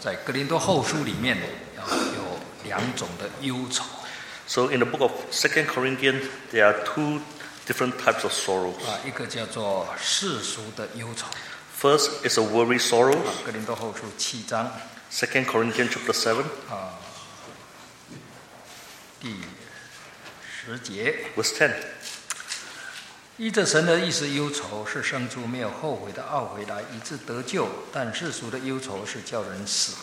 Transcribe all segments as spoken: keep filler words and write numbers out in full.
在哥林多后书里面有两种的忧愁。 So in the book of Second Corinthians, there are two different types of sorrows. 啊，一个叫做世俗的忧愁。 First is a worry sorrow. 啊，哥林多后书七章。 Second Corinthians chapter seven. 啊，第十节。 Verse ten. 依着神的意思，忧愁是生出没有后悔的懊悔来，以致得救；但世俗的忧愁是叫人死。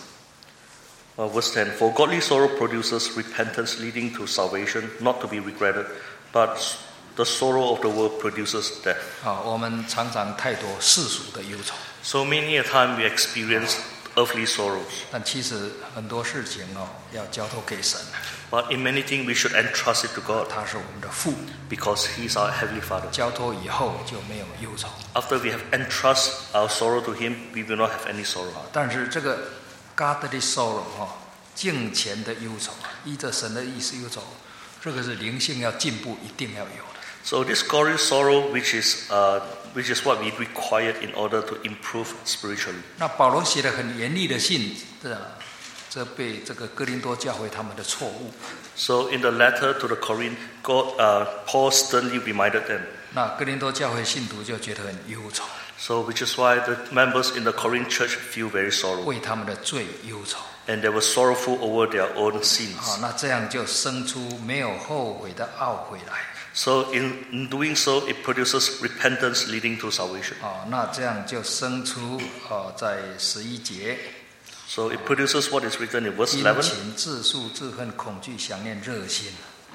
Uh, verse ten. For godly sorrow produces repentance leading to salvation, not to be regretted, but the sorrow of the world produces death. 啊，我们常常太多世俗的忧愁。 So many a time we experience earthly sorrows. 但其实很多事情哦，要交托给神。 But in many things we should entrust it to God. 他是我们的父。 Because He is our Heavenly Father. 交托以后就没有忧愁。 After we have entrusted our sorrow to Him, we will not have any sorrow. 但是这个 godly sorrow 哈，敬虔的忧愁，依着神的意思忧愁，这个是灵性要进步一定要有的。 So this godly sorrow, which is uh, which is what we require in order to improve spiritually. 那保罗写了很严厉的信，这这被这个哥林多教会他们的错误。 So in the letter to the Corinth, God, uh, Paul sternly reminded them. 那哥林多教会信徒就觉得很忧愁。 So which is why the members in the Corinth church feel very sorrow. 为他们的罪忧愁。 And they were sorrowful over their own sins. 好，那这样就生出没有后悔的懊悔来。 So in, in doing so, it produces repentance leading to salvation. 好，那这样就生出呃，在十一节。 So it produces what is written in verse 殷 eleven. 勤、自诉、自恨、恐惧、想念、热心。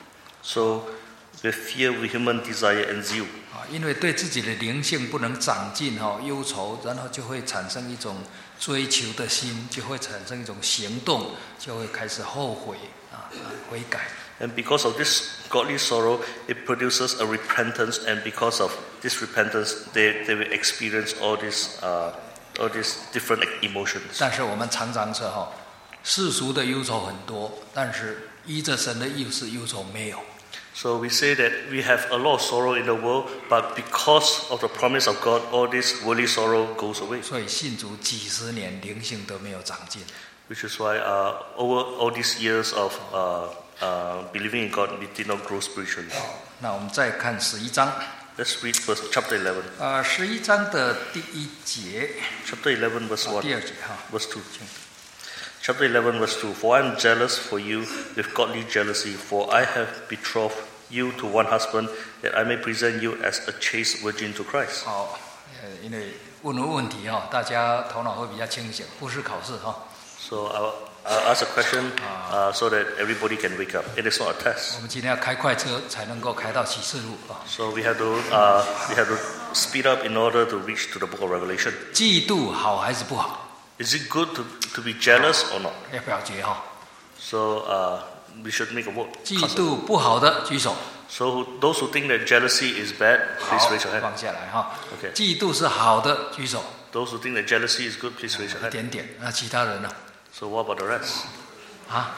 So with fear, vehement desire, and zeal. 啊，因为对自己的灵性不能长进哈，忧愁，然后就会产生一种追求的心，就会产生一种行动，就会开始后悔啊，悔改。 And because of this godly sorrow, it produces a repentance, and because of this repentance, they, they will experience all these uh, all these different emotions. 但是我们常常说哈，世俗的忧愁很多，但是依着神的意思，忧愁没有。 So we say that we have a lot of sorrow in the world, but because of the promise of God, all this worldly sorrow goes away. 所以信主几十年，灵性都没有长进。 Which is why uh, over all these years of uh, uh, believing in God, we did not grow spiritually. 那我们再看十一章。 Let's read verse chapter eleven. 呃，十一章的第一节。 Chapter eleven, verse one. 第二节哈。 Verse two. Chapter eleven, verse two. For I am jealous for you with godly jealousy, for I have betrothed you to one husband, that I may present you as a chaste virgin to Christ. 好，呃，因为问了问题哈，大家头脑会比较清醒，不是考试哈。 So I'll, I'll ask a question uh, so that everybody can wake up. It is not a test. 我们今天要开快车才能够开到启示录啊。 So we have to uh, we have to speed up in order to reach to the book of Revelation. 嫉妒好还是不好？ Is it good to to be jealous or not? 要表决哈。 So uh, we should make a vote. 嫉妒不好的举手。 So those who think that jealousy is bad, please raise your hand. 放下来哈。 Okay. 嫉妒是好的举手。 Those who think that jealousy is good, please raise your 一 hand. 点点。那其他人呢？ So what about the rest? 啊？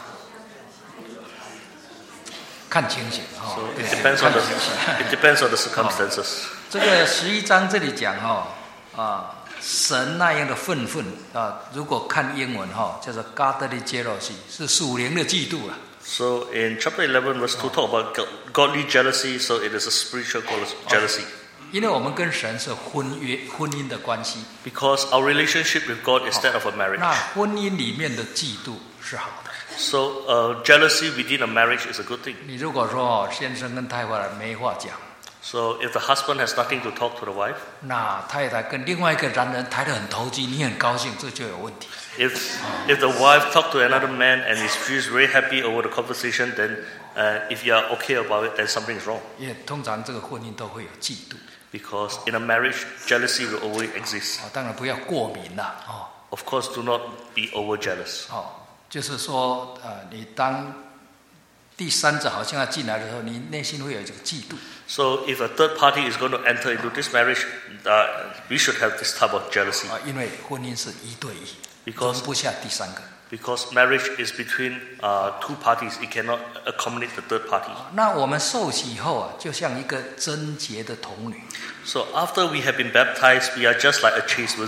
看情形哈。 So 对 it depends on 看 the 情形 it depends on the circumstances. 这个十一章这里讲哈啊，神那样的愤愤啊，如果看英文哈，叫做 godly jealousy， 是属灵的嫉妒啊。 So in chapter eleven, verse two, talk about godly jealousy. So it is a spiritual jealousy. 因为我们跟神是婚约婚姻的关系。 Because our relationship with God is that of a marriage. 那婚姻里面的嫉妒是好的。 So uh, jealousy within a marriage is a good thing. 你如果说哦，先生跟太太没话讲。 So if the husband has nothing to talk to the wife, 那太太跟另外一个男人谈得很投机，你很高兴，这就有问题。 if if the wife talk to another man and is she's very happy over the conversation, then uh, if you are okay about it, then something is wrong. 因为通常这个婚姻都会有嫉妒。 Because in a marriage, jealousy will always exist. 啊，当然不要过敏啦，哦。 Of course, do not be over jealous. 哦，就是说，呃，你当第三者好像要进来的时候，你内心会有这个嫉妒。 So if a third party is going to enter into this marriage, uh, we should have this type of jealousy. 啊，因为婚姻是一对一， Because 容不下第三个。 Because marriage is between uh, two parties, it cannot accommodate the third party. 那我们受洗以后啊，就像一个贞洁的童女。 So after we have been baptized, we are just like a chaste virgin.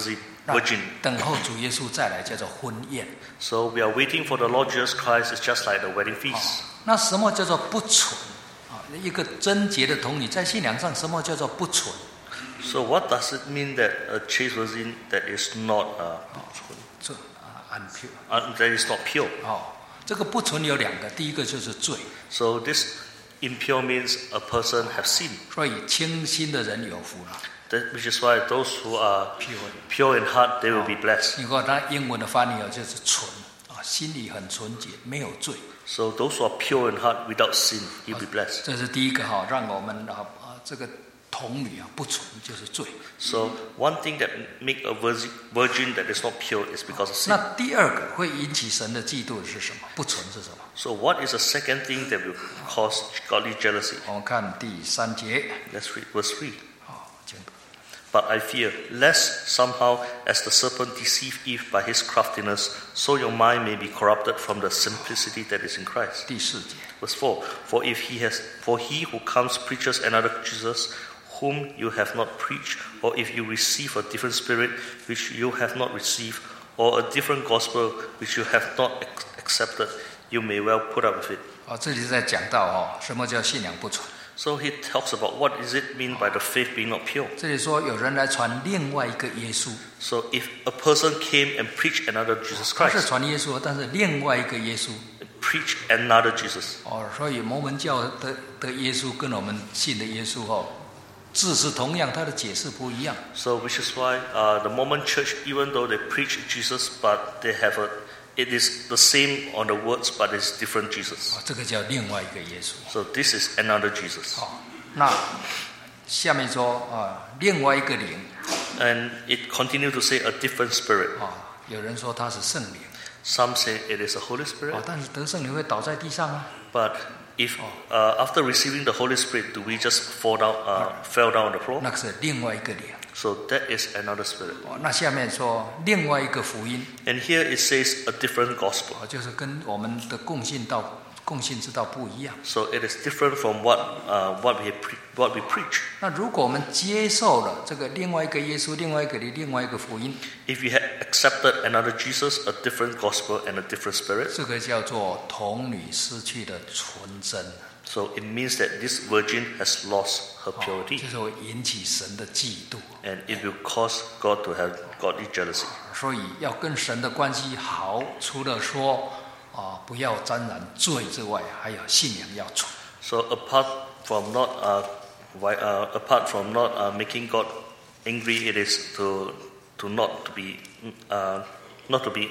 virgin. 等候主耶稣再来，叫做婚宴。 So we are waiting for the Lord Jesus Christ. It's just like the wedding feast. 那什么叫做不纯？啊，一个贞洁的童女在信仰上，什么叫做不纯？ So what does it mean that a chaste virgin that is not uh, 这啊，unpure。 uh, that is not pure? 哦，这个不纯有两个，第一个就是罪， So this impure means a person has sinned. 所以清心的人有福了。 That, which is why those who are Pure pure in heart, they will be blessed. 你看它英文的翻译哦，就是纯啊，心里很纯洁，没有罪。 So those who are pure in heart without sin, he'll be blessed. 这是第一个哈，让我们啊啊这个童女啊不纯就是罪。 So one thing that make a virgin, virgin that is not pure is because of sin. 那第二个会引起神的嫉妒的是什么？不纯是什么？ So what is the second thing that will cause godly jealousy? 我们看第三节， Let's read verse three. 好，请读。 But I fear, lest somehow, as the serpent deceived Eve by his craftiness, so your mind may be corrupted from the simplicity that is in Christ. 第四节， Verse four. For if he has, for he who comes preaches another Jesus, whom you have not preached, or if you receive a different spirit which you have not received, or a different gospel which you have not ac- accepted, you may well put up with it. 哦，这里是在讲到哦，什么叫信仰不纯？ So he talks about what does it mean by the faith being not pure. 这里说有人来传另外一个耶稣， So if a person came and preached another Jesus 他是 Christ, 传耶稣，但是另外一个耶稣 preach another Jesus. 哦，所以摩门教的的耶稣跟我们信的耶稣哦，字是同样，他的解释不一样。 So which is why uh, the Mormon Church, even though they preach Jesus, but they have a, it is the same on the words, but it's different Jesus. 哦，这个叫另外一个耶稣。 So this is another Jesus. 哦，那下面说啊，另外一个灵 And it continued to say a different spirit. 啊，有人说他是圣灵 Some say it is a Holy 啊 Spirit. ， 但是得圣灵会倒在地上啊。 But if uh, after receiving the Holy Spirit, do we just fall down, uh, fell down on the floor? 那个是另外一个灵。 So that is another spirit. 哦，那下面说另外一个福音， And here it says a different gospel. 哦，就是跟我们的共信道、共信之道不一样。 So it is different from what uh, what we pre- what we preach. 那如果我们接受了这个另外一个耶稣、另外一个灵、另外一个福音， If you had accepted another Jesus, a different gospel and a different spirit, 这个叫做童女失去的纯真， so it means that this virgin has lost her 哦 purity, 就是会引起神的嫉妒。 and it will cause God to have godly jealousy. 所以要跟神的关系好，除了说啊不要沾染罪之外，还有信仰要纯。 So apart from not uh, why, uh, apart from not uh, making God angry, it is to to not to be uh, not to be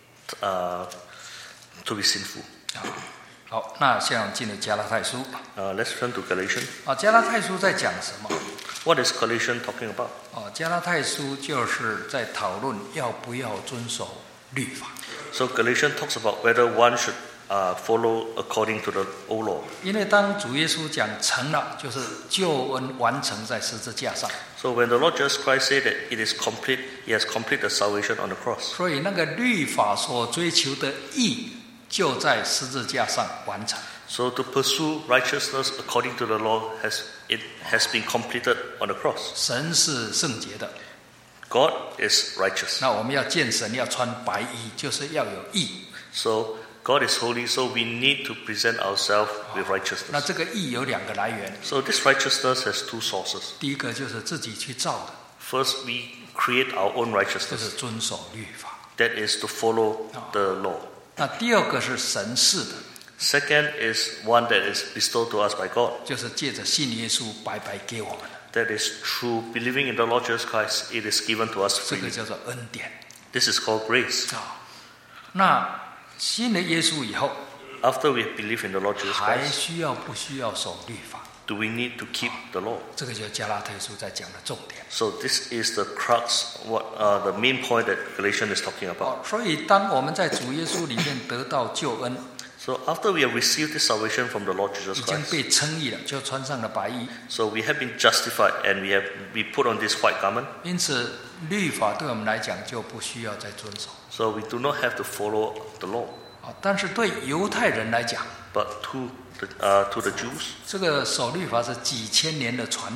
uh, to be sinful. 啊，好，那现在我们进入加拉太书 Uh, let's turn to Galatians. 啊。加拉太书在讲什么？ What is Galatians talking about? 哦，加拉太书就是在讨论要不要遵守律法。 So Galatians talks about whether one should uh, follow according to the old law. 因为当主耶稣讲成了，就是救恩完成在十字架上， So when the Lord Jesus Christ said that it is complete, He has completed the salvation on the cross. 所以那个律法所追求的义就在十字架上完成。 So to pursue righteousness according to the law has it has been completed on the cross. 神是圣洁的， God is righteous. 那我们要见神要穿白衣，就是要有义。 So God is holy, so we need to present ourselves with 那 righteousness. 这个义有两个来源， So this righteousness has two sources. 第一个就是自己去造的， First, we create our own 就 righteousness. 是遵守律法。 That is to follow the law. 那第二个是神赐的， Second is one that is bestowed to us by God. 就是借着信耶稣白白给我们的， That is through believing in the Lord Jesus Christ, it is given to us 这个 freely. 叫做恩典 This is called grace. 啊。那信了耶稣以后， After we believe in the Lord Jesus 还 Christ, 需要不需要守律法？ do we need to keep the law? 这个就是加拉太书在讲的重点。 So this is the crux, what uh, the main point that Galatians is talking about. 哦，所以当我们在主耶稣里面得到救恩， So after we have received this salvation from the Lord Jesus 已经 Christ, 被称义了，就穿上了白衣。 so we have been justified and we have we put on this white garment. 因此，律法对我们来讲就不需要再遵守 So we do not have to follow the law. 啊。但是对犹太人来讲， But to the, uh, to the Jews, 这个守律法是几千年的传统，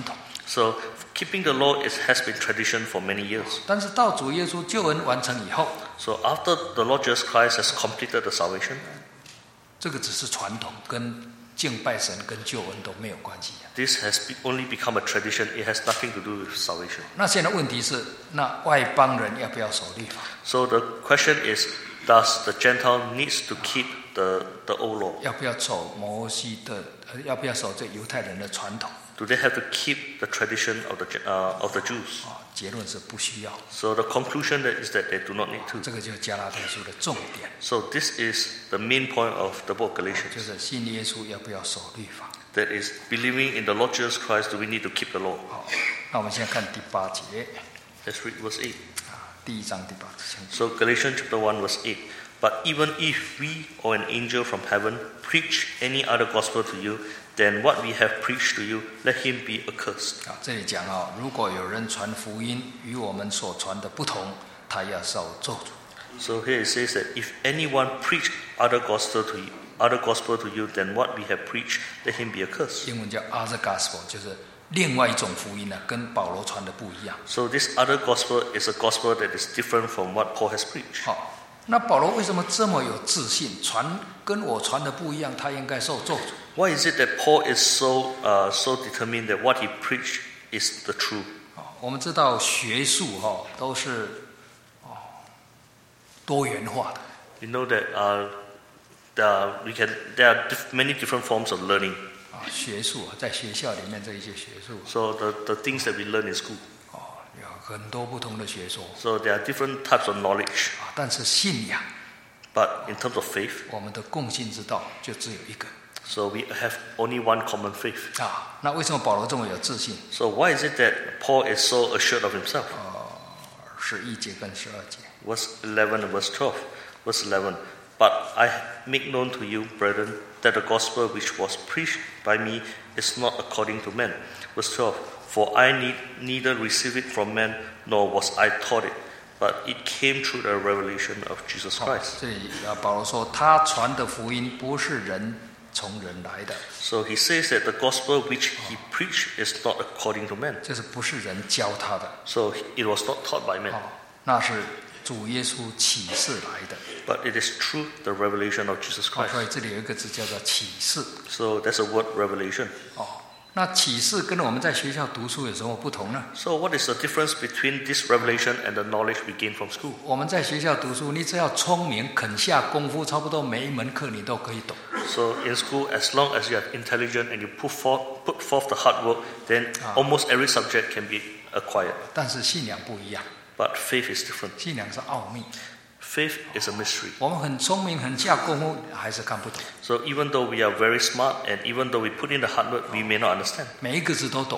So keeping the law is, has been tradition for many years. 但是到主耶稣救恩完成以后， So after the Lord Jesus Christ has completed the salvation, 这个只是传统，跟敬拜神跟救恩都没有关系。 this has be, only become a tradition. It has nothing to do with salvation. 那现在问题是，那外邦人要不要守律法？ So the question is, does the Gentile needs to keep the, the old law? 要不要守摩西的？呃要不要守这犹太人的传统？ Do they have to keep the tradition of the, uh, of the Jews? 啊，结论是不需要。 So the conclusion that is that they do not need to. 这个就是加拉太书的重点， So this is the main point of the book 就 Galatians. 是信耶稣要不要守律法。 That is, believing in the Lord Jesus Christ, do we need to keep the law? 好，那我们现在看第八节 Let's read verse eight. 啊，第一章第八节。 So Galatians chapter one verse eight. But even if we or an angel from heaven preach any other gospel to you than what we have preached to you, let him be accursed. 啊，这里讲啊，如果有人传福音与我们所传的不同，他要受咒诅。 So here it says that if anyone preach other gospel to you, other gospel to you than what we have preached, let him be accursed. 英文叫 other gospel， 就是另外一种福音呢、啊，跟保罗传的不一样。 So this other gospel is a gospel that is different from what Paul has preached. 好，那保罗为什么这么有自信？传跟我传的不一样，他应该受咒诅。 Why is it that Paul is so uh, so determined that what he preached is the truth? 啊，我们知道学术哈、哦、都是哦多元化的。 You know that uh, there are, we can there are diff- many different forms of learning. 啊，学术在学校里面这一些学术 So the, the things that we learn in school. 哦，有很多不同的学说 So there are different types of knowledge. 啊，但是信仰， But in terms of faith, 我们的共信之道就只有一个 so we have only one common faith. 啊。那为什么保罗这么有自信？ So why is it that Paul is so assured of himself? 十一节跟十二节 Verse eleven and verse twelve. Verse eleven. But I make known to you, brethren, that the gospel which was preached by me is not according to men. Verse twelve. For I need neither receive it from men, nor was I taught it, but it came through the revelation of Jesus 好 Christ. 这里啊，保罗说他传的福音不是人从人来的， So he says that the gospel which he preached is not according to men. 就是不是人教他的， So it was not taught by men, 哦，那是主耶稣启示来的。 but it is through the revelation of Jesus 哦，所 Christ. 以这里有一个字叫做启示。 So that's a word, revelation. 哦，那启示跟我们在学校读书有什么不同呢？ So what is the difference between this revelation and the knowledge we gain from school? 我们在学校读书，你只要聪明、肯下功夫，差不多每一门课你都可以懂。 So in school, as long as you are intelligent and you put forth, put forth the hard work, then almost every subject can be acquired. 但是信仰不一样， But faith is different. 信仰是奥秘。 Faith is a mystery. 我们很聪明、很下功夫，还是看不懂。 So even though we are very smart and even though we put in the hard work, we may not understand. 每一个字都懂，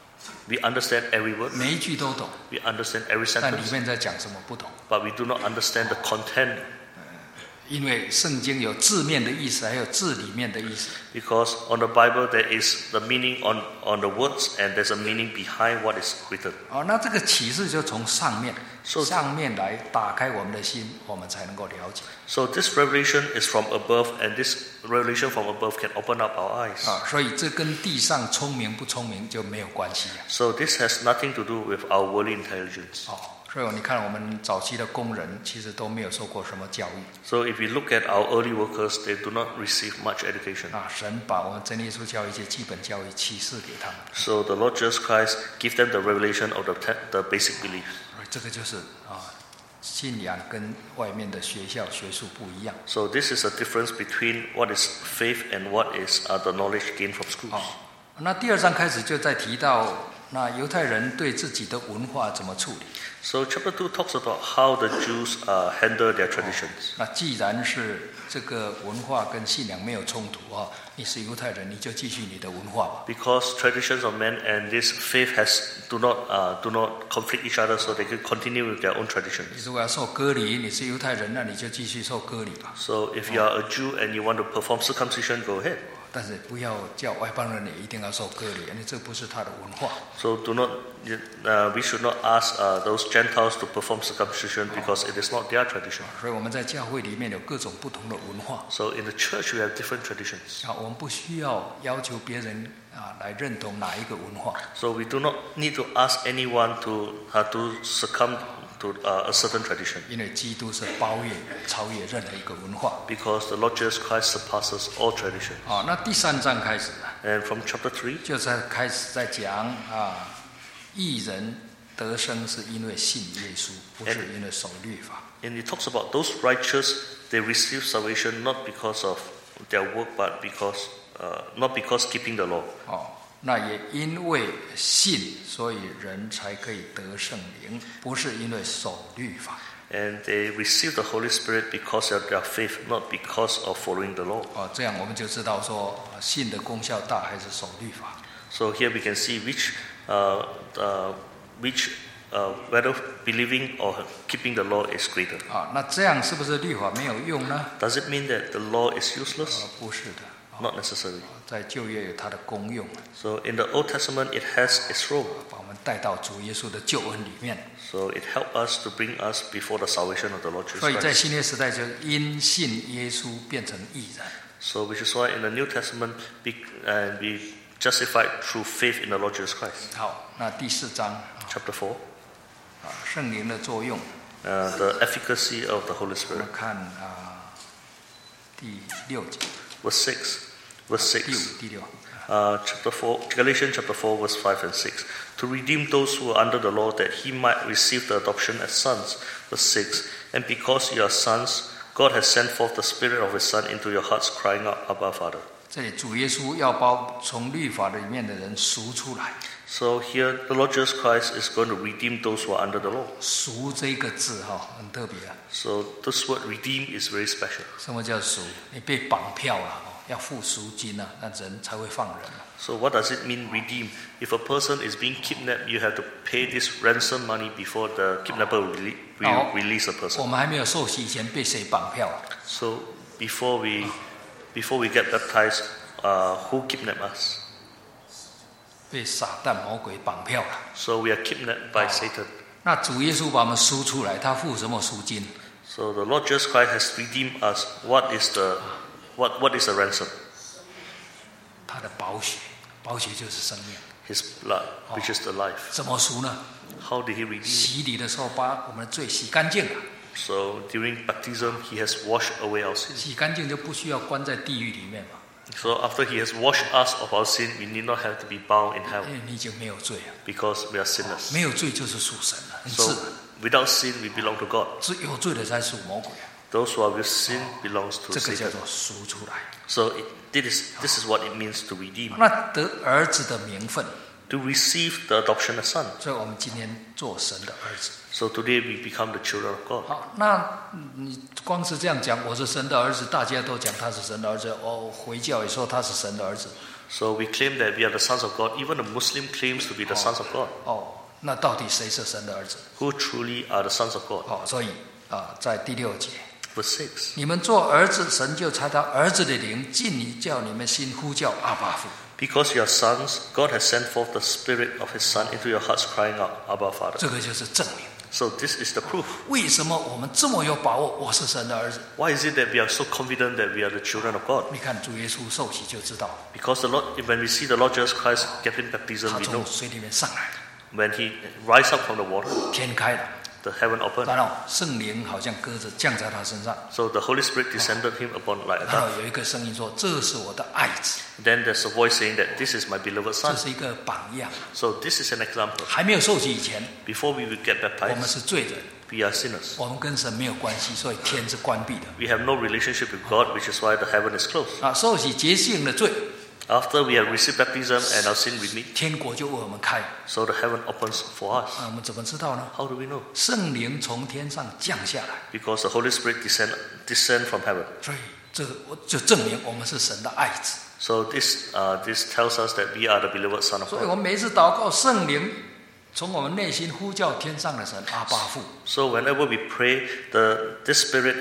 We understand every word, 每一句都懂， we understand every 但里 sentence, 面在讲什么不懂。 but we do not understand the content 因为圣经有字面的意思，还有字里面的意思。 because on the Bible there is the meaning on, on the words and there's a meaning behind what is written. 哦，那这个启示就从上面， So- 上面来打开我们的心，我们才能够了解。 So this revelation is from above and this revelation from above can open up our eyes. 啊，所以这跟地上聪明不聪明就没有关系了。 So this has nothing to do with our worldly intelligence. 哦，所以你看我们早期的工人其实都没有受过什么教育 So if you look at our early workers, they do not receive much education. 啊，神把我们真耶稣教育一些基本教育启示给他们， So the Lord Jesus Christ give them the revelation of the, te- the basic beliefs. 所以这个就是啊，信仰跟外面的学校学术不一样。 So this is a difference between what is faith and what is uh, the knowledge gained from schools. 哦，那第二章开始就在提到，那犹太人对自己的文化怎么处理。 So chapter two talks about how the Jews uh, handle their traditions. 那既然是这个文化跟信仰没有冲突啊，你是犹太人，你就继续你的文化吧。 Because traditions of men and this faith has do not uh, do not conflict each other, so they can continue with their own 你 traditions. 如果要受割礼，你是犹太人，那你就继续受割礼吧。 So if you are a Jew and you want to perform circumcision, go ahead. 但是不要叫外邦人也一定要受割礼，因为这不是他的文化。 So do not, uh, we should not ask uh, those Gentiles to perform circumcision because it is not their tradition. 所以我们在教会里面有各种不同的文化。 So in the church we have different traditions. 啊，我们不需要要求别人啊来认同哪一个文化。 So we do not need to ask anyone to uh, to succumb to uh, a certain tradition. 因为基督是包越超越任何一个文化。 Because the Lord Jesus Christ surpasses all traditions. 啊，那第三章开始， And from chapter three, 就在开始在讲啊，义人得生是因为信耶稣，不是因为守律法。 and it talks about those righteous, they receive salvation not because of their work, but because uh, not because keeping the law. 哦，那也因为信，所以人才可以得圣灵，不是因为守律法。 And they receive the Holy Spirit because of their faith, not because of following the law. 哦，这样我们就知道说，信的功效大还是守律法。 So here we can see which, uh, uh, which, uh, whether believing or keeping the law is greater. 啊，那这样是不是律法没有用呢？ Does it mean that the law is useless? 呃，不是的。 Not necessarily. 在旧约有它的功用， So in the Old Testament, it has its role. 把我们带到主耶稣的救恩里面。 So it helped us to bring us before the salvation of the Lord Jesus 所以在 Christ. 新约时代，就因信耶稣变成义人。 So which is why in the New Testament, we, uh, we justified through faith in the Lord Jesus Christ. 好，那第四章 Chapter four, 啊，圣灵的作用， uh, the efficacy of the Holy 我 Spirit. 们看啊，第六节， Verse six, verse 第五 six. 第六。 Uh, chapter four, Galatians chapter four, verse five and six. To redeem those who are under the law, that he might receive the adoption as sons. Verse six. And because you are sons, God has sent forth the Spirit of His Son into your hearts, crying out, Abba, Father. 这里主耶稣要把从律法里面的人赎出来。 So here, the Lord Jesus Christ is going to redeem those who are under the law. 赎这个字哈，很特别啊。 So this word redeem is very special. 什么叫赎？你被绑票了哦，要付赎金啊，那人才会放人啊。 So what does it mean, redeem? If a person is being kidnapped, you have to pay this ransom money before the kidnapper will rele- will 好 release a 我 person. 们还没有受洗以前被谁绑票啊？ So before we, before we get baptized, uh, who kidnapped us? 被撒旦魔鬼绑票了。 So we are kidnapped by Satan. 那主耶稣把我们赎出来，他付什么赎金？ So the Lord Jesus Christ has redeemed us. What is the, what, what is the ransom? 他的宝血，宝血就是生命。 His blood, which is the life. 怎么赎呢？ How did He redeem? 洗礼的时候把我们的罪洗干净了， So during baptism, He has washed away our sins. 洗干净就不需要关在地狱里面嘛， So after He has washed us of our sin, we need not have to be bound in 因 hell 为你已经没有罪了， because we are sinners. 没有罪就是属神了，很自 So 然。 without sin, we belong to God. 只有罪的才属魔鬼啊， Those who are with sin belongs to 这个叫 Satan. 做赎出来。 So it, this is this is what it means to redeem, 那得儿子的名分， to receive the adoption as son. 所以我们今天做神的儿子。 So today we become the children of God. 好，那你光是这样讲，我是神的儿子，大家都讲他是神的儿子，哦，回教也说他是神的儿子， So we claim that we are the sons of God. Even a Muslim claims to be the sons of God. 哦，那到底谁是神的儿子？ Who truly are the sons of God? 哦，所以啊，在第六节， Verse six. 你们做儿子，神就差他儿子的灵进你，叫你们心呼叫阿爸父。 Because you are sons, God has sent forth the Spirit of His Son into your hearts, crying out, Abba, Father. 这个就是证明。 So this is the proof. 为什么我们这么有把握？我是神的儿子。 Why is it that we are so confident that we are the children of God? 你看主耶稣受洗就知道， Because the Lord, when we see the Lord Jesus Christ getting baptism, 他 we 从 know 水里面上来， when He rise up from the water, 天开了， the heaven opened. 然后圣灵好像鸽子降在他身上， So the Holy Spirit descended Him upon like a 然后 dove. 有一个声音说：“这是我的爱子。 Then there's a voice saying that this is my beloved ” 这 Son. 是一个榜样。 So this is an example. 还没有受洗以前， Before we will get 我们 baptized, 是罪人， we are sinners. 我们跟神没有关系，所以天是关闭的。 We have no relationship with God, which is why the heaven is closed. 啊，受洗洁净了罪， After we have received baptism and our sin remitted, 天国就为我们开。 so the heaven opens for us. 啊，我们怎么知道呢？ How do we know? 圣灵从天上降下来， Because the Holy Spirit descend descend from heaven. 所以这个我就证明我们是神的爱子。 So this uh, this tells us that we are the beloved Son of 所以我 God. 们每一次祷告，圣灵从我们内心呼叫天上的神阿爸父。 So whenever we pray, the this Spirit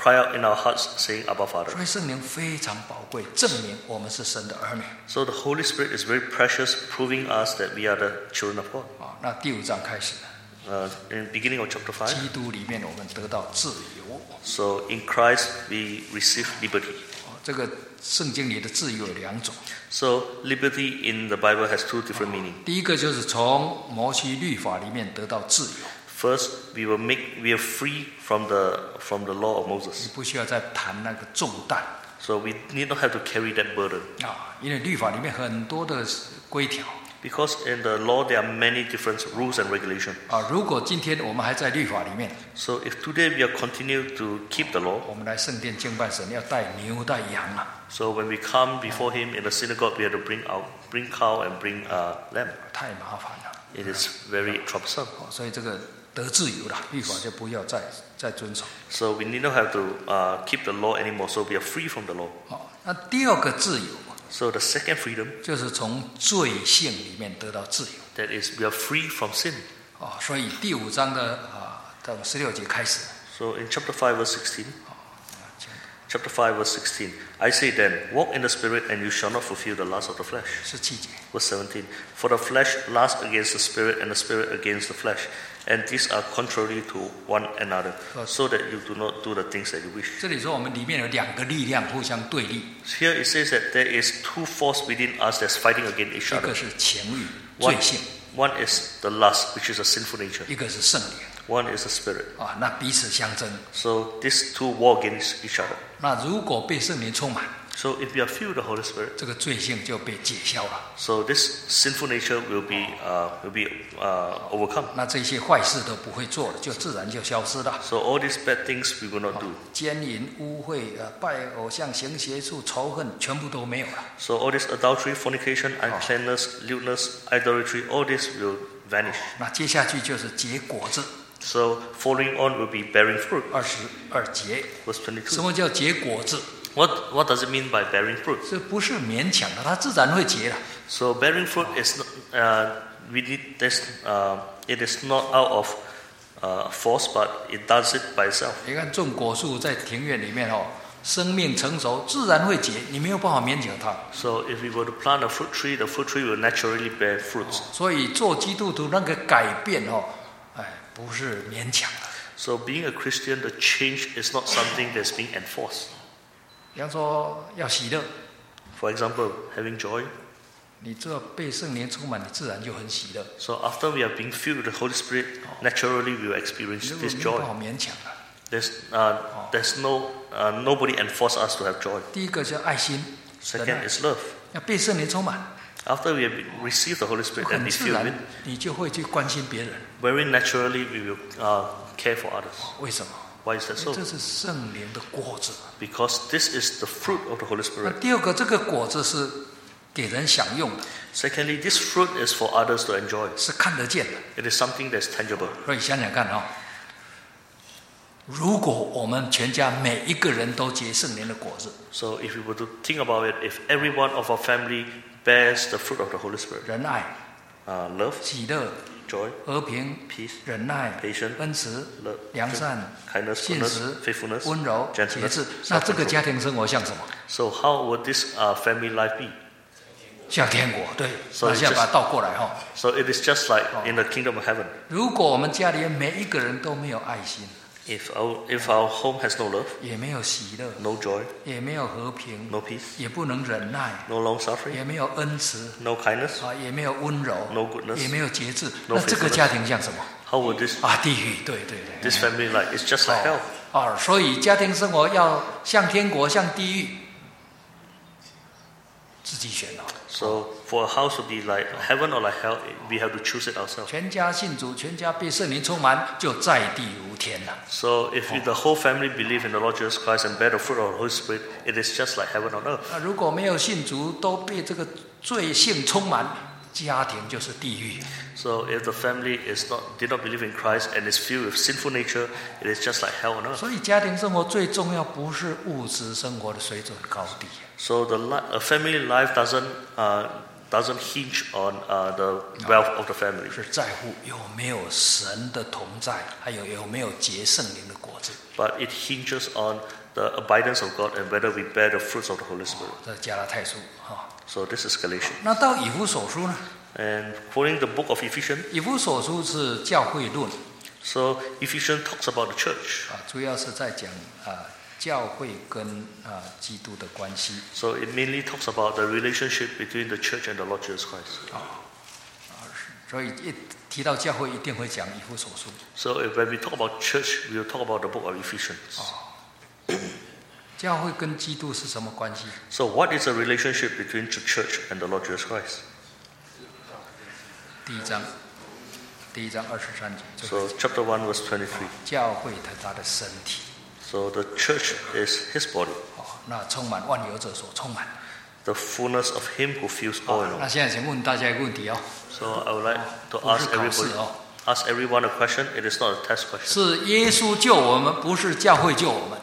cry out in our hearts, saying, Abba, Father. 所以圣灵非常宝贵，证明我们是神的儿女。 So the Holy Spirit is very precious, proving us that we are the children of God. 啊，那第五章开始， Uh, in the beginning of chapter five, 基督里面我们得到自由。 so in Christ we receive liberty. 啊，这个圣经里的自由有两种， So liberty in the Bible has two different meanings. 第一个就是从摩西律法里面得到自由， First, we will make we are free from the from the law of 你 Moses. 不需要再谈那个重担 So we need not have to carry that burden. 啊，因为律法里面很多的规条 Because in the law there are many different rules and regulations. 啊。如果今天我们还在律法里面， So if today we are continue to keep the law, 我们来圣殿敬拜神要带牛带羊啊， so when we come before Him in the synagogue, we have to bring out bring cow and bring uh, lamb. 太麻烦了。 It is very troublesome. 哦，所以这个得自由了，律法就不要再再遵守。 So we need not have to uh, keep the law anymore. So we are free from the law. 好，那第二个自由 So the second freedom, 就是从罪性里面得到自由。 that is, we are free from sin. 哦，所以第五章的啊，到十六节开始， So in chapter five, verse sixteen, 啊，请 chapter five, verse sixteen, I say then, walk in the Spirit, and you shall not fulfill the lust of the flesh. 十七节， Verse seventeen, for the flesh lusts against the Spirit, and the Spirit against the flesh, and these are contrary to one another, so that you do not do the things that you wish. 这里说我们里面有两个力量互相对立， Here it says that there is two forces within us that's fighting against each 一 other. 个是情欲 One, 罪性， one is the lust, which is a sinful nature. 一个是圣灵 One is the Spirit. 啊，那彼此相争。 So these two war against each other. 那如果被圣灵充满， So if we are filled with the Holy Spirit, 这个罪性就被解消了， so this sinful nature will be uh, will be uh, overcome. 那这些坏事都不会做了，就自然就消失了。 So all these bad things we will not do. 奸淫、污秽、呃，拜偶像、行邪术、仇恨，全部都没有了。 So all this adultery, fornication, uncleanness, lewdness, idolatry, all this will vanish. 那接下去就是结果子， So following on will be bearing fruit. 二十二节。 Verse 什 twenty-two. 么叫结果子？ What what does it mean by bearing fruit? 这不是勉强的，它自然会结的。 So bearing fruit is not, uh, we need this. Uh, it is not out of uh, force, but it does it by itself. 你看种果树在庭院里面哦，生命成熟，自然会结，你没有办法勉强它。 So if we were to plant a fruit tree, the fruit tree will naturally bear fruits. 所以做基督徒那个改变哦，哎，不是勉强的。 So being a Christian, the change is not something that's being enforced. 比方说要喜乐， For example, having joy. 你只要被圣灵充满，你自然就很喜乐。 So after we are being filled with the Holy Spirit, naturally we will 你 experience 如果 this 没有 joy. 办法勉强的。 There's uh, there's no uh, nobody enforce us to have joy. 第一个叫爱心，忍 Second 耐 is love. 要被圣灵充满， After we have received the Holy Spirit and 很 be 自 filled 然 with, 你就会去关心别人。 very naturally we will uh, care for others. 为什么？ Why is that 因为 so? 这是圣灵的果子。 Because this is the fruit of the Holy 那 Spirit. 第二个，这个果子是给人享用的， Secondly, this fruit is for others to enjoy. 是看得见的。 It is something that's tangible. 所以想想看啊、哦，如果我们全家每一个人都结圣灵的果子， So if we were to think about it, if every one of our family bears the fruit of the Holy Spirit, 仁爱、 uh, love, 喜乐、 joy, 和平、 peace, 忍耐、 patience, 恩慈、 love, 良善、 kindness, 信 goodness, 实、 faithfulness, 温柔、节 gentleness, 制。那这个 self-control. 家庭生活像什么？ So how would this uh, family life be? 像天国。对， So 那 it's 现在把 just- 它倒过来哈、哦。 So it is just like in the kingdom of heaven. 如果我们家里每一个人都没有爱心， If our, if our home has no love, 也没有喜乐， no joy, 也没有和平， no peace, 也不能忍耐， no long suffering, 也没有恩慈 no kindness, 啊，也没有温柔 no goodness, 也没有节制。 no 那这个 faithfulness 家庭像什么？ how would this 啊，地狱。对对对。 this family life? It's just like hell. 啊，所以家庭生活要像天国，像地狱，自己选哦。 So for a house to be like heaven or like hell, we have to choose it ourselves. 全家信主，全家被圣灵充满，就在地如天了。 So if we, the whole family believe in the Lord Jesus Christ and bear the fruit of the Holy Spirit, it is just like heaven on earth. 那如果没有信主，都被这个罪性充满，家庭就是地狱。 So if the family is not did not believe in Christ and is filled with sinful nature, it is just like hell on earth. 所以家庭生活最重要不是物质生活的水准高低， So the li- a family life doesn't uh, doesn't hinge on uh, the wealth of the family, 是在乎有没有神的同在，还有有没有结圣灵的果子。 but it hinges on the abidance of God and whether we bear the fruits of the Holy Spirit. 这是加拉太书哈。 So this is Galatians. 那到以弗所书呢？ And quoting the book of Ephesians, 以弗所书是教会论 so Ephesians talks about the church. 啊，主要是在讲啊教会跟啊基督的关系。 So it mainly talks about the relationship between the church and the Lord Jesus Christ. 所以一提到教会，一定会讲以弗所书。 So if, when we talk about church, we will talk about the book of Ephesians. 教会跟基督是什么关系？ So what is the relationship between the church and the Lord Jesus Christ? 第一章，第一章二十三节，这 So 个 chapter one, verse twenty-three. 教会的他的身体 So the church is his body, 哦，那充满万有者所充满。 the fullness of him who fills all in 那 all. 现在请问大家一个问题哦， So I would like to 不是 ask 考试 everybody, 哦， ask everyone a question. It is not a test question. 是耶稣救我们，不是教会救我们。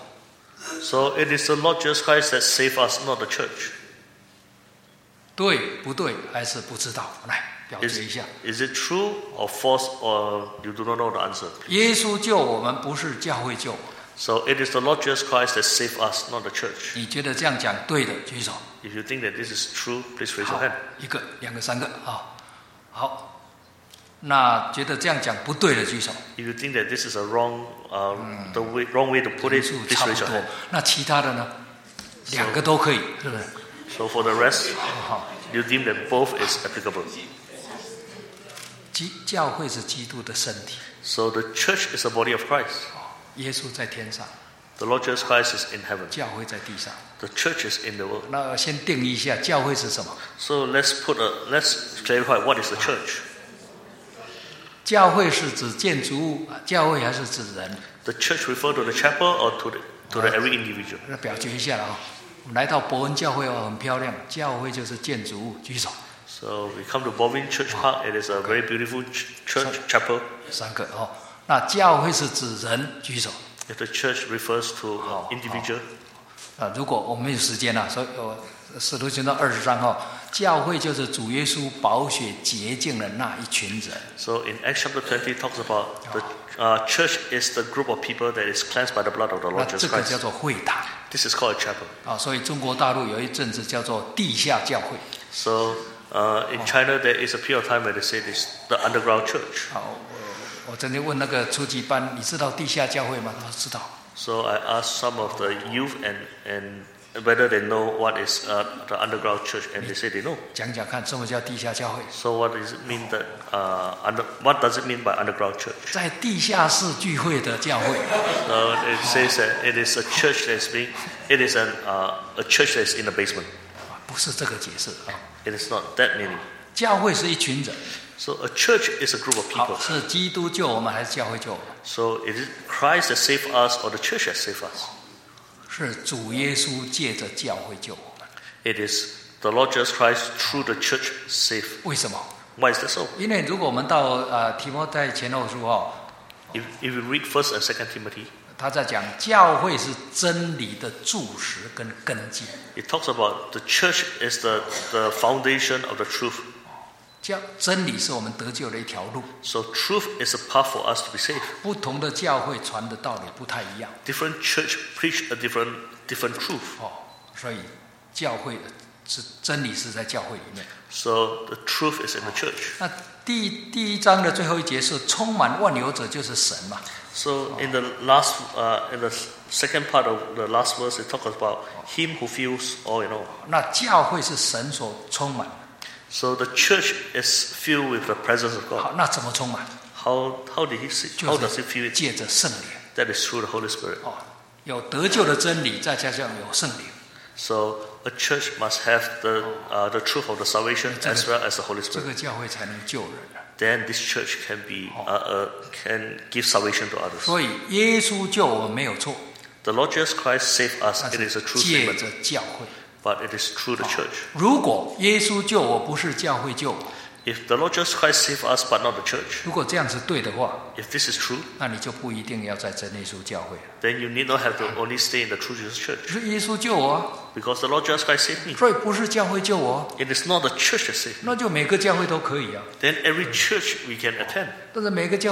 So it is the Lord Jesus Christ that saved us, not the church. 对不对？还是不知道？来了 Is, 解一下。 is it true or false, or you do not know the answer? 耶稣救我们，不是教会救我们。 So it is the Lord Jesus Christ that saved us, not the church. 你觉得这样讲对的，举手。 If you think that this is true, please raise 好 your hand. 一个、两个、三个啊。好，那觉得这样讲不对的举手。 If you think that this is a wrong, uh, the way, wrong way to put it, 人数 please 差不 raise your 多 hand.。 那其他的呢？两个都可以，是不是？ So for the rest, 好， you deem that both is applicable. 基教会是基督的身体， So the church is the body of Christ. 耶稣在天上， The Lord Jesus Christ is in heaven. 教会在地上。 The church is in the world. 那先定义一下，教会是什么？ So let's put a let's clarify what is the church. 教会是指建筑物，教会还是指人？ The church refer to the chapel or to the to the every individual. 那表决一下了啊！我们来到伯恩教会哦，很漂亮，教会就是建筑物，举手。 So we come to Bovin Church Park. It is a very beautiful ch- church chapel. 三个哦。那教会是指人，举手。 If the church refers to uh, individual, 啊，如果我们有时间了，所以呃，使徒行传二十三号，教会就是主耶稣宝血洁净的那一群人。 so in Acts chapter twenty, it talks about the uh, church is the group of people that is cleansed by the blood of the 那 Lord 这 Jesus 个叫 Christ. 做会堂 This is called a chapel. 啊，所以中国大陆有一阵子叫做地下教会。 So uh, in China, there is a period of time where they say this the underground church. 好，我我曾经问那个初级班，你知道地下教会吗？他说知道。 So I asked some of the youth and and whether they know what is uh, the underground church, and they say they know. 讲讲看，什么叫地下教会？ So what does it mean that uh, under, what does it mean by underground church? 在地下室聚会的教会。 So it says that it is a church that's being, it is an uh, a church that's in the basement. 不是这个解释啊。 It is not that meaning. 教会是一群人， So a church is a group of 好， people. 是基督救我们还是教会救我们？ So is it Christ that saved us or the church that saved us? 是主耶稣借着教会救我们。 It is the Lord Jesus Christ through the church saved. 为什么？ Why is that so? 因为如果我们到呃提摩太前后书哦， If, if you read First and Second Timothy, 他在讲教会是真理的柱石跟根基。 it talks about the church is the, the foundation of the truth. 教真理是我们得救的一条路， So truth is a path for us to be saved. 不同的教会传的道理不太一样 Different church preach a different different truth. 哦，所以教会是真理是在教会里面。 So the truth is in the church. 那第第一章的最后一节是充满万有者就是神嘛， So in the last, uh, in the second part of the last verse, it talks about Him who fills all in all. 那教会是神所充满。 So the church is filled with the presence of God. 好，那怎么充满？ How how did He see, 就 how does 是 He fill it? 借着圣灵 That is through the Holy Spirit. 哦，有得救的真理，再加上有圣灵， So a church must have the uh, the truth of the salvation as well as the Holy 这 Spirit. 个教会才能救人啊。 Then this church can be uh, uh, can give salvation to others. 所以耶稣救我们没有错， The Lord Jesus Christ saved us. 但 It is a 是 true 借 statement, 着教会。 but it is through the church. 如果耶稣救我不是教会救我， If the Lord Jesus Christ saved us, but not the church, 如果这样是对的话， if this is true, 那你就不一定要在真耶稣教会了。 then you need not have to only stay in the true Jesus church, 是耶稣救我啊， because the Lord Jesus Christ saved me. 所以不是教会救我啊， It is not the church that saved me. 那就每个教会都可以啊。 Then every church we can attend. 但是每个教会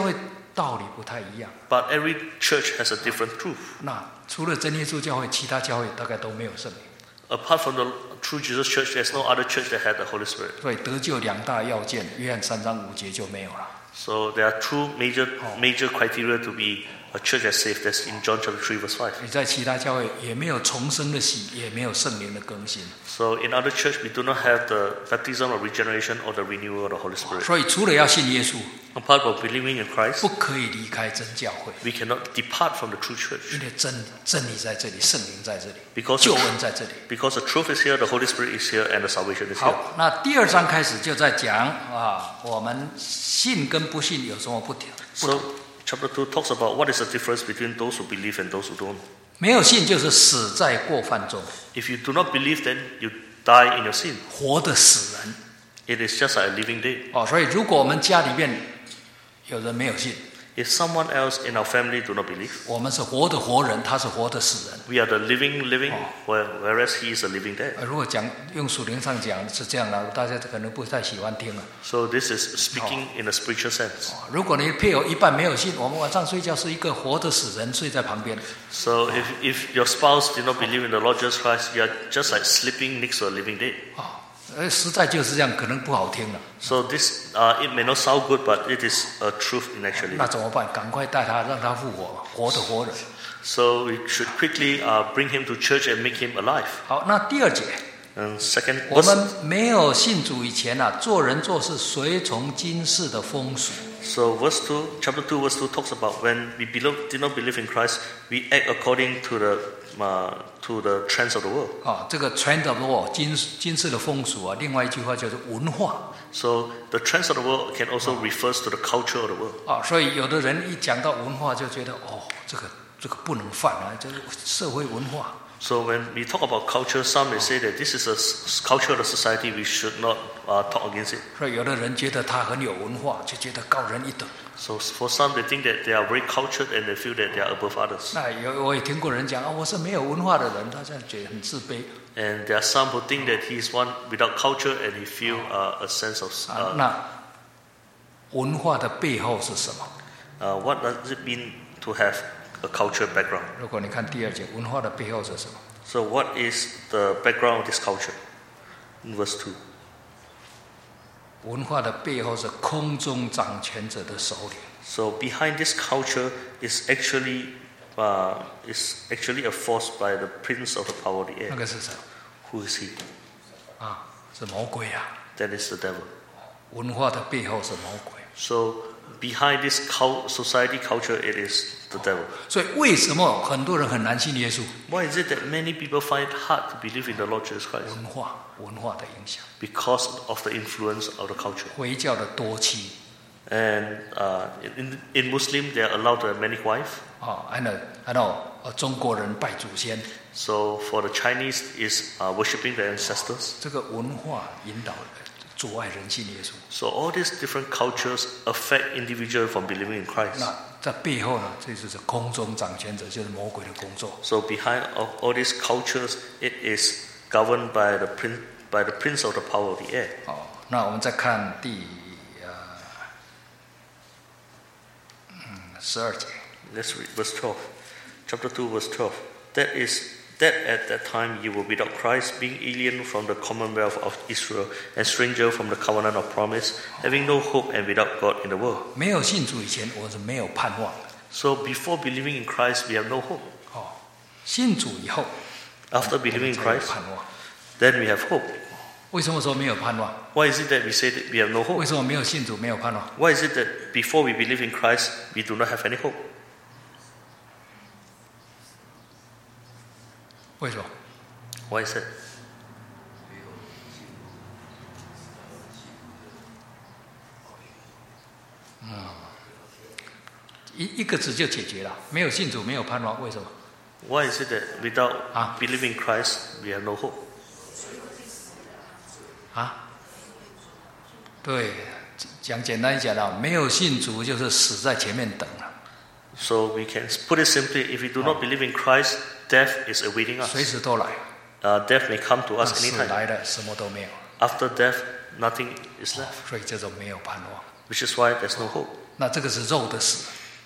道理不太一样。 But every church has a different truth. 那除了真耶稣教会，其他教会大概都没有圣灵。 Apart from the true Jesus Church, there's no other church that had the Holy Spirit. 所以得救两大要件，约翰三章五节就没有了。 So there are two major major criteria to be a church that's saved. That's in John chapter three, verse five. 你在其他教会也没有重生的喜，也没有圣灵的更新。 So in other church, we do not have the baptism of regeneration or the renewal of the Holy Spirit. 所以除了要信耶稣， Apart from believing in Christ, 不可以离开真教会， we cannot depart from the true church. 因为真真理在这里，圣灵在这里， Because 救 the, 恩在这里。 because the truth is here, the Holy Spirit is here, and the salvation is here. 好，那第二章开始就在讲啊，我们信跟不信有什么不同？ So chapter two talks about what is the difference between those who believe and those who don't. 没有信就是死在过犯中， If you do not believe, then you die in your sin. 活的死人。 It is just like a living dead. 哦，所以如果我们家里面有人没有信， If someone else in our family do not believe, 我们是活的活人，他是活的死人。 we are the living living, where- whereas he is a living dead. 呃如果讲用属灵上讲是这样的，大家可能不太喜欢听了。 So this is speaking in a spiritual sense. 哦如果你配偶一半没有信，我们晚上睡觉是一个活的死人睡在旁边。 So if, if your spouse did not believe in the Lord Jesus Christ, you are just like sleeping next to a living dead. 哦，呃，实在就是这样，可能不好听了。 So this, uh, it may not sound good, but it is a truth in actually. 那怎么办？赶快带他，让他复活，活的活人。 So we should quickly uh, bring him to church and make him alive. 好，那第二节， And second, 我 verse, 们没有信主以前啊，做人做事随从今世的风俗。 so verse two, chapter two, verse two talks about when we below, did not believe in Christ, we act according to the uh, to the trends of the world. 啊，这个 trend of the world 今今世的风俗啊，另外一句话就是文化 So the trends of the world can also refers to the culture of the world. 啊，所以有的人一讲到文化就觉得哦，这个这个不能犯啊，这是社会文化。 So when we talk about culture, some may say that this is a s- culture of the society, we should not uh, talk against it. 所以有的人觉得他很有文化，就觉得高人一等。 So for some, they think that they are very cultured and they feel that they are above others. 那有我也听过人讲啊，我是没有文化的人，他这样觉得很自卑 And there are some who think that he is one without culture and he feel uh, a sense of 啊。 uh, 那文化的背后是什么？ uh, what does it mean to have a culture background. 如果你看第二节，文化的背后是什么？ So what is the background of this culture? In verse two. 文化的背后是空中掌权者的首领。 So behind this culture is actually uh, is actually a force by the prince of the power of the 那 air. 个是什么？ Who is he? 啊，是魔鬼啊！ That is the devil. 文化的背后是魔鬼。 So behind this cul- society culture, it is the devil. 所以为什么很多人很难信耶稣？ Why is it that many people find it hard to believe in the Lord Jesus Christ? 文化，文化的影响， Because of the influence of the culture. 回教的多妻 And uh, in, in Muslim, they are allowed to have many wives. 啊，还有还有呃中国人拜祖先， So for the Chinese is uh, worshipping their ancestors. 这个文化引导阻碍人信耶稣。 So all these different cultures affect individuals from believing in Christ. 那在背后呢，这就是空中掌权者，就是魔鬼的工作。 So behind of all these cultures, it is governed by the prince, by the prince of the power of the air. 哦，那我们再看第呃嗯十二节。 Let's read verse twelve. Chapter two, verse twelve. That is that at that time you were without Christ, being alien from the commonwealth of Israel and stranger from the covenant of promise, having no hope and without God in the world. 没有信主以前，我是没有盼望的。 So before believing in Christ, we have no hope. 哦，信主以后， After believing in 才有 Christ, 盼望。 then we have hope. 为什么说没有盼望？ Why is it that we say that we have no 为 hope? 什么没有信主没有盼望？ Why is it that before we believe in Christ, we do not have any hope? 为什么？ Why is it? 一一个字就解决了，没有信主没有盼望，为什么？ Why is it that without Ah. believing Christ, we have no hope? 啊？对，讲简单一点啊，没有信主就是死在前面等了， So we can put it simply, if we do not believe in Christ, death is awaiting 随 us. 时都来。 Uh, death may come to 那 us 死 anytime. 来了，什么都没有， After death, nothing is left, 所以这种没有盼望。 which is why there's no hope. 那这个是肉的死，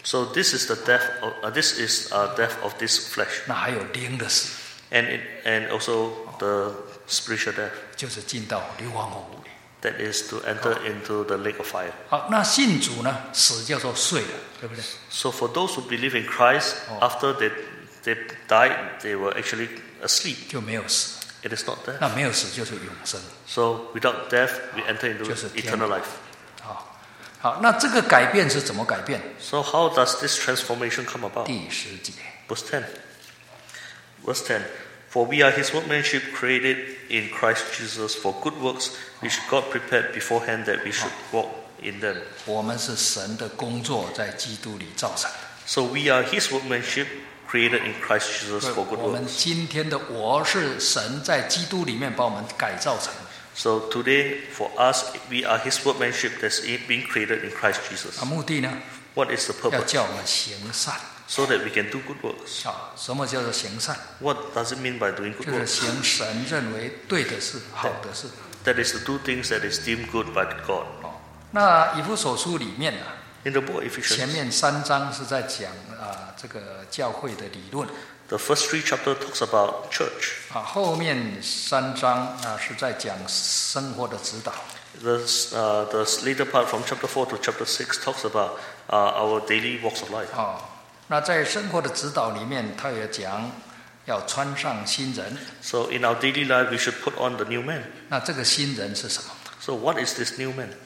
So this is the death of uh, this is uh, death of this flesh, 那还有灵的死， and it, and also the spiritual death. 就是进到硫磺火湖里。 That is to enter into the lake of fire. 好，那信主呢，死叫做睡了，对不对？ So for those who believe in Christ, after they they died, they were actually asleep. 就没有死， It is not death. 那没有死就是永生。 So without death, we enter into 就是天 eternal life. 好，好，那这个改变是怎么改变？ So how does this transformation come about? 第十节， Verse ten. Verse ten. For we are his workmanship created in Christ Jesus for good works, which God prepared beforehand that we should walk in them. 我们是神的工作，在基督里造成的。 So we are his workmanship created in Christ Jesus 所以 for good 我们 works. 今天的我是神在基督里面把我们改造成的。 So today, for us, we are his workmanship that's being created in Christ Jesus. 啊，目的呢， What is the 要 purpose? 叫我们行善。 So that we can do good works. 啊，什么叫做行善？ What does it mean by doing 就 good 是 works? 行神认为对的事、好的事。 That is to do things that is deemed good by God. 哦，那以弗所书里面呢、 In the book of 前 Ephesians, 面三章是在讲啊这个教会的理论， the first three chapters talks about church. 啊后面三章啊是在讲生活的指导。 The, uh, the later part from chapter four to chapter six talks about uh, our daily walks of life. 哦，那在生活的指导里面，他也讲要穿上新人。 So in our daily life, we should put on the new man. 那这个新人是什么？ So what is this new man?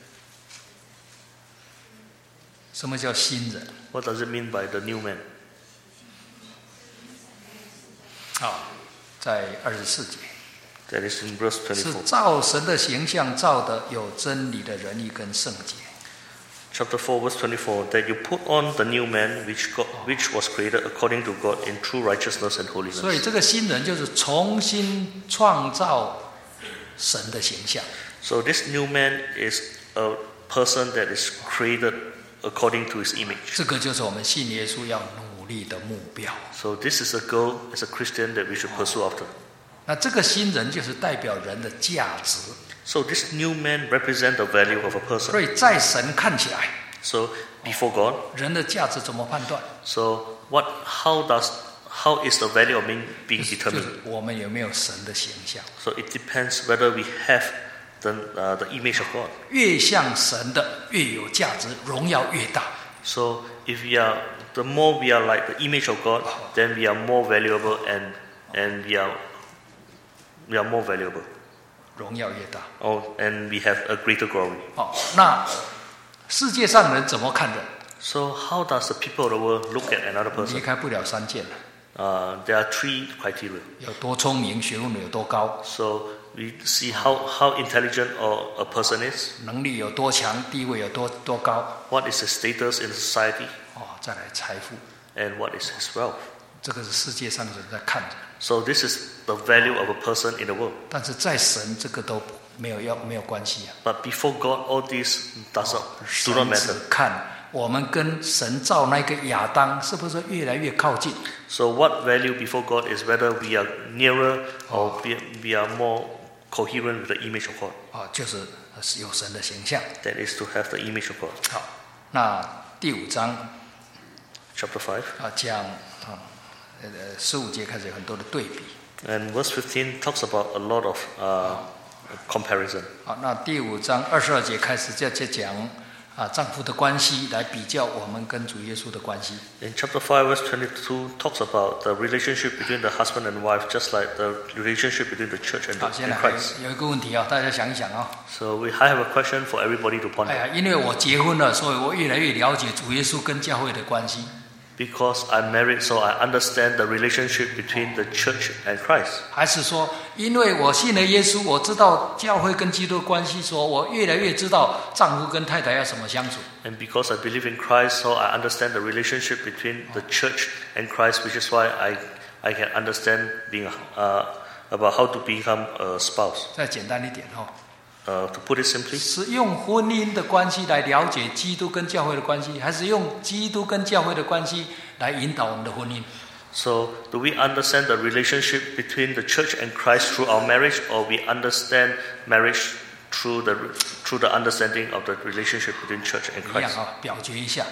什么叫新人？ What does it mean by the new man? 啊，在二十四节， That is in verse 是 twenty-four. 照神的形象造的，有真理的仁义跟圣洁。 Chapter four, verse twenty-four. That you put on the new man, which God, which was created according to God in true righteousness and 所以 holiness. 这个新人就是重新创造神的形象。 So this new man is a person that is created according to his image. 这个就是我们信耶稣要努力的目标。 So this is a goal as a Christian that we should pursue after. 那这个新人就是代表人的价值， So this new man represents the value of a person. 所以在神看起来， So before God, 人的价值怎么判断？ so what? How does how is the value of being being 就是 determined? 我们有没有神的形象。 So it depends whether we have the uh, the image of God. 越像神的，越有价值，荣耀越大。 So if we are, the more we are like the image of God, then we are more valuable and and we are we are more valuable. 荣耀越大。 Oh, and we have a greater glory. 好，那世界上人怎么看人？ So how does the people of the world look at another 离 person? 开不了三件了： Uh, there are three criteria. 有多聪明，学问有多高， So we see how, how intelligent or a person is, 能力有多强，地位有多多高。 what is his status in society, 哦，再来财富， and what is his wealth. 这个是世界上的人在看人。 So this is the value of a person in the world. 但是在神这个都没有要没有关系啊。 But before God, all these does not, do 神 not 只 matter. 看我们跟神造那个亚当是不是越来越靠近。 So what value before God is whether we are nearer or we, we are more coherent with the image of God. 啊，就是有神的形象。 That is to have the image of God. 好，那第五章 Chapter five. 啊讲啊，呃十五节开始有很多的对比。 And verse fifteen talks about a lot of uh, comparison. 好，那第五章二十二节开始在在讲啊丈夫的关系，来比较我们跟主耶稣的关系。 In chapter five, verse twenty-two talks about the relationship between the husband and wife, just like the relationship between the church and, 好， the, 现 and 在还 Christ. 有一个问题啊，大家想一想啊。 So we I have a question for everybody to 哎 ponder. 呀，因为我结婚了，所以我越来越了解主耶稣跟教会的关系。 Because I'm married, so I understand the relationship between the church and Christ. 还是说，因为我信了耶稣，我知道教会跟基督的关系，说我越来越知道丈夫跟太太要怎么相处。 And because I believe in Christ, so I understand the relationship between the church and Christ, which is why I, I can understand being uh, about how to become a spouse. 再简单一点哈、 Uh, to put it simply, 是用婚姻的关系来了解基督跟教会的关系，还是用基督跟教会的关系来引导我们的婚姻？ so do we understand the relationship between the church and Christ through our marriage, or we understand marriage through the through the understanding of the relationship between church and 一样 Christ? 啊，表决一下。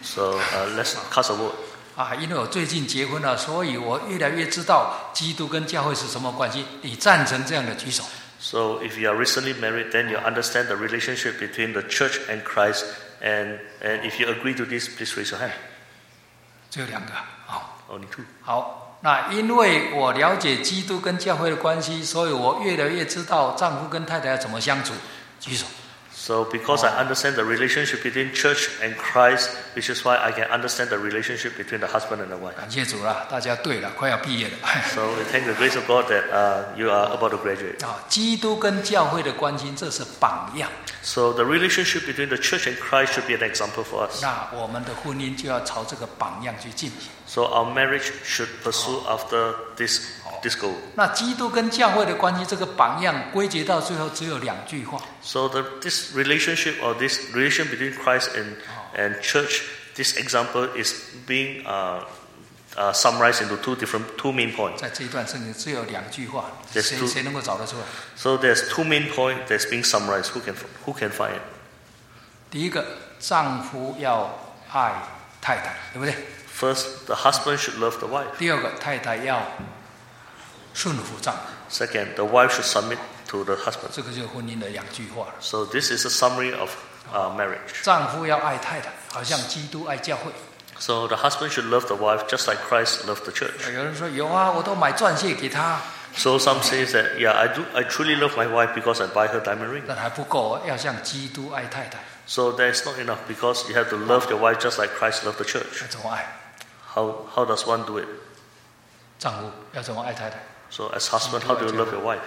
So uh, let's cast a vote. 啊，因为我最近结婚了，所以我越来越知道基督跟教会是什么关系。你赞成这样的举手。 So if you are recently married, then you understand the relationship between the church and Christ. And and if you agree to this, please raise your hand. 只有两个，好。 Only two. 好，那因为我了解基督跟教会的关系，所以我越来越知道丈夫跟太太要怎么相处。举手。 So because I understand the relationship between church and Christ, which is why I can understand the relationship between the husband and the wife. 感谢主啦，大家对了，快要毕业了。 So we thank the grace of God that uh, you are about to graduate. 啊，基督跟教会的关系，这是榜样。 So the relationship between the church and Christ should be an example for us. 那我们的婚姻就要朝这个榜样去进行。 So our marriage should pursue after this this goal. 那基督跟教会的关系，这个榜样归结到最后只有两句话。 So the, this relationship or this relation between Christ and and church, this example is being uh, uh, summarized into two different two main points. 在这一段圣经只有两句话， There's 谁 two- 谁能够找得出来？ So there's two main points that's being summarized. Who can who can find it? 第一个，丈夫要爱太太，对不对？ First, the husband should love the wife. 第二个，太太要顺服丈夫， Second, the wife should submit to the husband. 这个就是婚姻的两句话了。 So this is a summary of uh, marriage. 丈夫要爱太太，好像基督爱教会。 So the husband should love the wife just like Christ loved the church. 有人说有啊，我都买钻戒给她， So some says that yeah, I do I truly love my wife because I buy her diamond ring. 但还不够，要像基督爱太太。 So there's not enough because you have to love your wife just like Christ loved the church. 要怎么爱？ How how does one do it? 丈夫要怎么爱太太？ So as husband, how do you love your wife?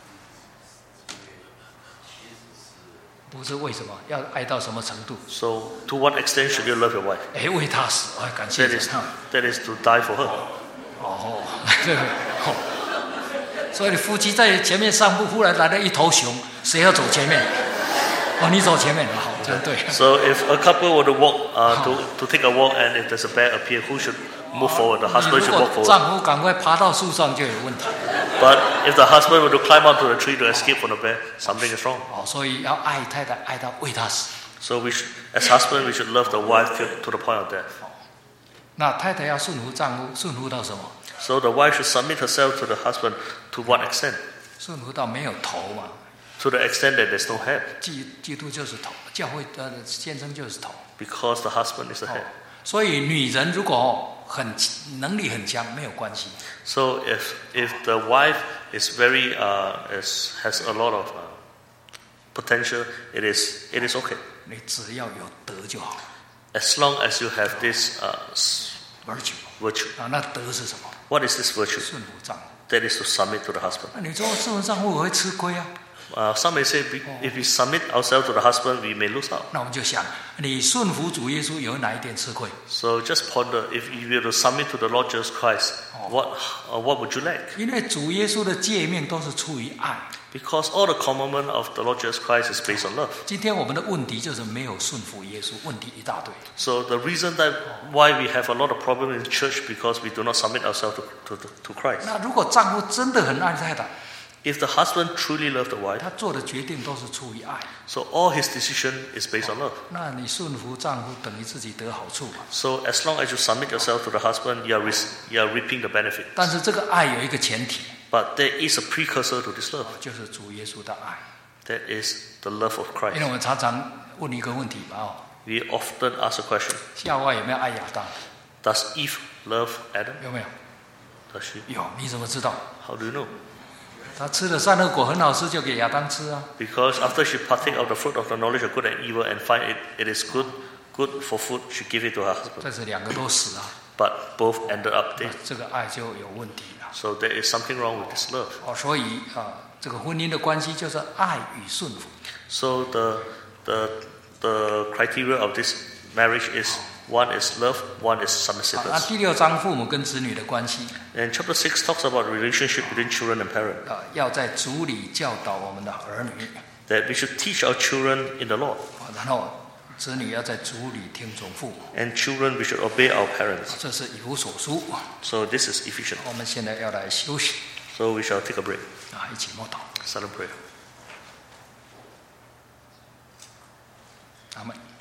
不是为什么，要爱到什么程度？ So to what extent should you love your wife? 哎，为她死，哎，感谢 That is 神。 that is to die for her. 哦，对，哦，所以夫妻在前面散步，忽然来了一头熊，谁要走前面？哦，你走前面，好，这对。 So if a couple were to walk uh, to to take a walk and if there's a bear appear, who should move forward? The 你 husband 如 should walk 果 forward. 丈夫赶快爬到树上就有问题。 But if the husband were to climb up to the tree to escape from the bear, something is wrong. 哦，所以要爱太太，爱到为她死。 So we should, as husband, we should love the wife to, to the point of death. 那太太要顺服丈夫，顺服到什么？ So the wife should submit herself to the husband to what extent? 顺服到没有头嘛。 To the extent that there's no head, 基基督就是头，教会的先生就是头。 because the husband is the head. 所以女人如果很能力很强，没有关系。 So if if the wife is very uh, is has a lot of uh, potential, it is it is okay 你只要有德就好 as long as you have this uh, s- ，virtue virtue. 啊，那德是什么？ What is this virtue? 顺服丈夫。 That is to submit to the husband. 那你说顺服丈夫我会吃亏啊？ Uh, some may say we- if we submit ourselves to the husband, we may lose out. 那我们就想，你顺服主耶稣有哪一点吃亏？ So just ponder if you were to submit to the Lord Jesus Christ, what uh, what would you lack? 因为主耶稣的诫命都是出于爱。 Because all the commandment of the Lord Jesus Christ is based on love. 今天我们的问题就是没有顺服耶稣，问题一大堆。 So the reason that why we have a lot of problem in church because we do not submit ourselves to, to, to Christ. 那如果丈夫真的很爱太太， If the husband truly loved the wife, 他做的决定都是出于爱， so all his decision is based on love. 那你顺服丈夫等于自己得好处嘛？ So as long as you submit yourself to the husband, you are, re- you are reaping the benefit. 但是这个爱有一个前提， But there is a precursor to this love. 就是主耶稣的爱。 That is the love of 因 Christ. 为我们常常问一个问题嘛，哦， We often ask a question: 夏娃有没有爱亚当？ Does Eve love Adam? 有没有？ Does she? 有，你怎么知道？ How do you know? 他吃了善恶果很好吃，就给亚当吃啊。 Because after she partake of the fruit of the knowledge of good and evil and find it, it is good, good for food, she give it to her husband. 但是两个都死啊， But both ended up 那 dead. 这个爱就有问题了。 So there is something wrong with this love. 哦，所以啊，这个婚姻的关系就是爱与顺服。 So the the the criteria of this marriage is one is love, one is 好，那 submissiveness. 第六章父母跟子女的关系 And chapter six talks about relationship between children and parents. 啊，要在主里教导我们的儿女， That we should teach our children in the Lord. 啊然后子女要在主里听从父母， And children, we should obey our parents. 这是以弗所书。 So this is Ephesians. 我们现在要来休息 So we shall take a break. 啊，一起默祷。 Silent prayer. 阿门。